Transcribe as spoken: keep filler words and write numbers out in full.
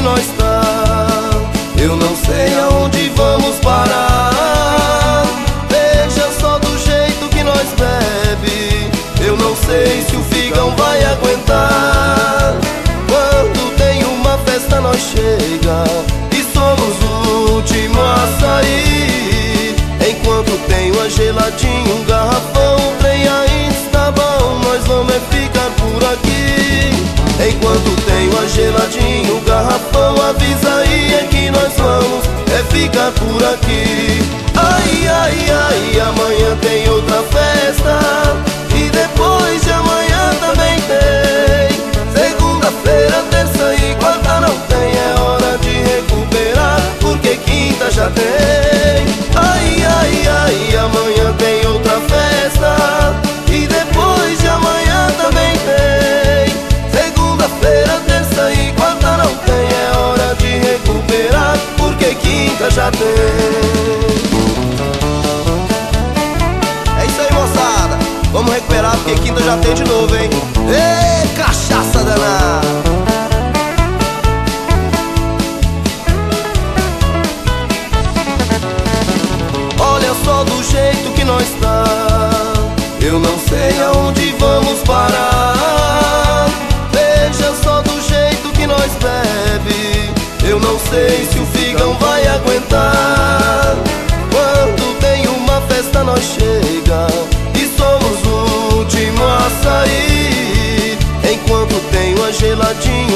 nós tá, eu não sei aonde vamos parar. Veja só do jeito que nós bebe, eu não sei se o figão vai aguentar. Quando tem uma festa nós chega e somos o último a sair. Enquanto tem uma geladinha, um garrafão, o trem ainda está bom, nós vamos é ficar por aqui. Enquanto tem uma geladinha, um garrafão, avisa aí é que nós vamos é ficar por aqui. Ai, ai, ai, amanhã tem outra festa e depois de amanhã também tem. Segunda-feira, terça e quarta não tem, é hora de recuperar, porque quinta já tem. Ai, ai, ai, amanhã tem outra festa e depois de amanhã também tem. Segunda-feira, terça e quarta não tem, é hora de recuperar, porque quinta já tem. É isso aí, moçada, vamos recuperar porque quinta já tem de novo, hein? Ê, cachaça danada! Olha só do jeito que nós tá, eu não sei aonde vamos parar. Veja só do jeito que nós bebe, eu não sei se o figão vai aguentar. Quando tem uma festa nós chega e somos o último a sair. Enquanto tem uma geladinha,